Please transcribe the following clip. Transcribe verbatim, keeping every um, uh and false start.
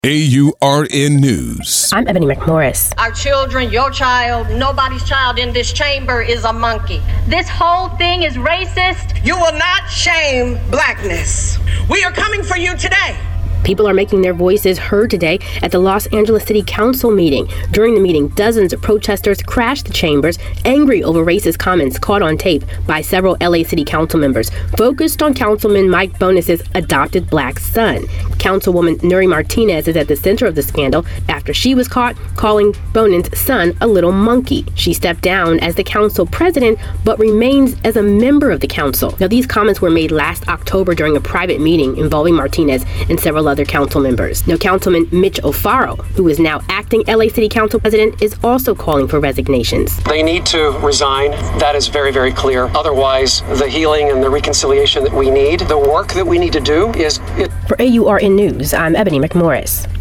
A U R N News. I'm Ebony McMorris. Our children, your child, nobody's child in this chamber is a monkey. This whole thing is racist. You will not shame blackness. We are coming for you today. People are making their voices heard today at the Los Angeles City Council meeting. During the meeting, dozens of protesters crashed the chambers, angry over racist comments caught on tape by several L A City Council members, focused on Councilman Mike Bonis's adopted black son. Councilwoman Nury Martinez is at the center of the scandal after she was caught calling Bonin's son a little monkey. She stepped down as the council president, but remains as a member of the council. Now, these comments were made last October during a private meeting involving Martinez and several other council members. Now, Councilman Mitch O'Farrell, who is now acting L A City Council president, is also calling for resignations. They need to resign. That is very, very clear. Otherwise, the healing and the reconciliation that we need, the work that we need to do is... It- for A U R N News, I'm Ebony McMorris.